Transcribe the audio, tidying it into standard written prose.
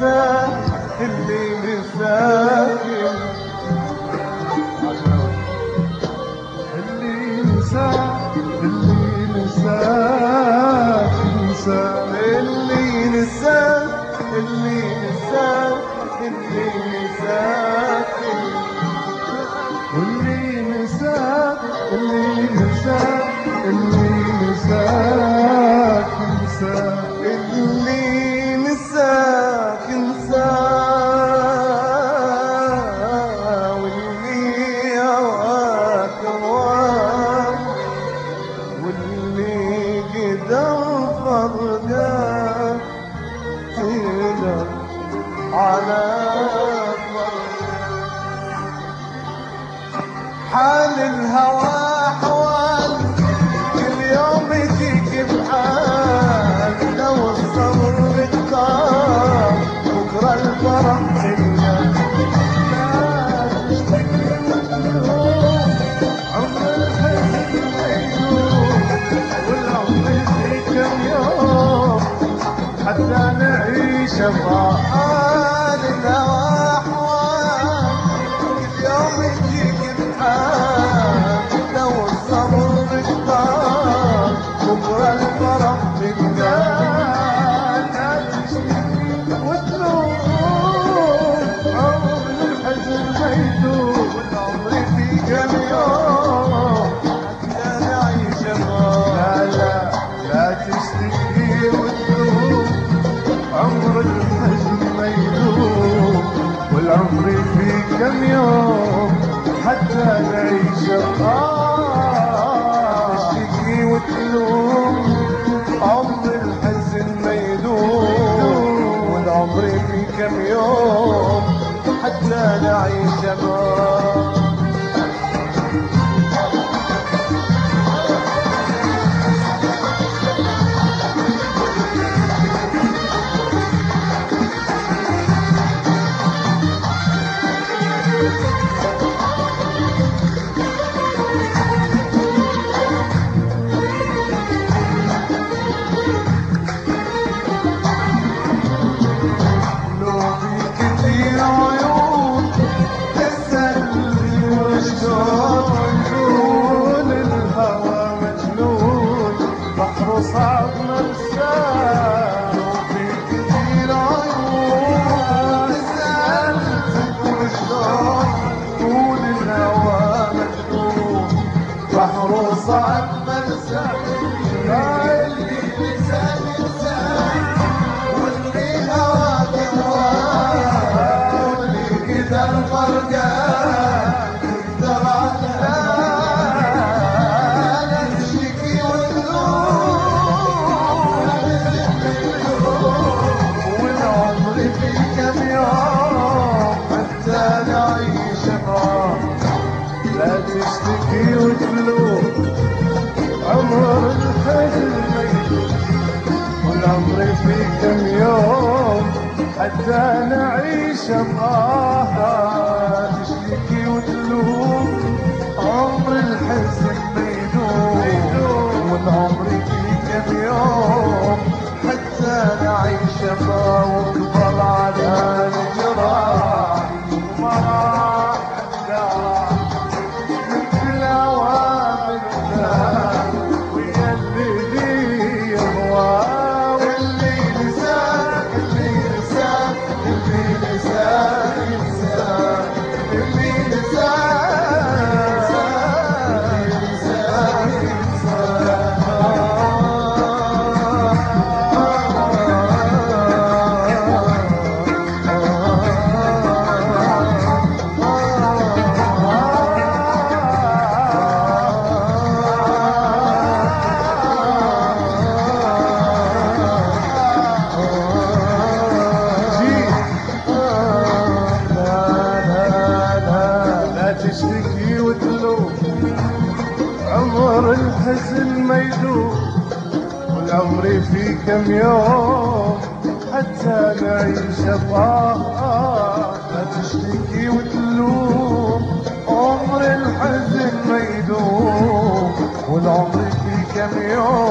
حال الهوى حوال كل يوم يجيك بحال، لو الصبر بالطار بكره الفرح إلا لا تشتكي وتلوم. عمر الحزن ميلوم والعمر في كم يوم حتى نعيش بحال الهوى حوال كل يوم يجيك لو الصبر بالطار بكره الفرح بالجال. لا تشتكي وتلوم عمر الحزن ميدوم والعمر في كم يوم حتى نعيش لا تشتكي وتلوم عمر الحزن ميدوم والعمر في كم يوم حتى نعيش. تشتكي وتلوم عمر الحزن ميدوم والعمر في كم يوم حتى نعيش. صعب مرساه وفي كثير عيون سألتك وشلون طول الهوى مجنون بحر صعب مرساه اللي لسان انسان واللي هواك هواه واللي كذا الفرقان تقدر على تشتكي وتلوم عمر الحزن ميدوم والعمر في كم يوم حتى نعيش بآه. تشتكي وتلوم عمر الحزن ميدوم والعمر في كم يوم حتى نعيش بآه. واكبر على الجراح ومراح الدار تشتكي وتلوم عمر الحزن ميدوم والعمر في كم يوم حتى نعيش بآه. لا تشتكي وتلوم عمر الحزن ميدوم والعمر في كم يوم